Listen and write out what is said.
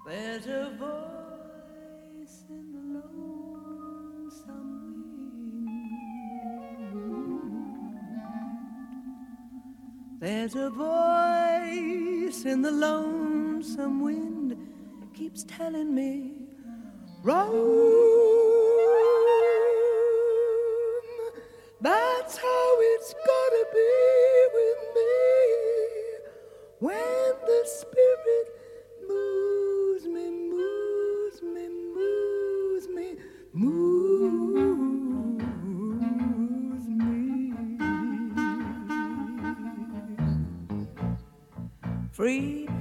There's a voice in the lonesome wind. There's a voice in the lonesome wind, keeps telling me, roam. That's how it's gotta be with me when the spirit moves me, moves me, moves me, moves me. Free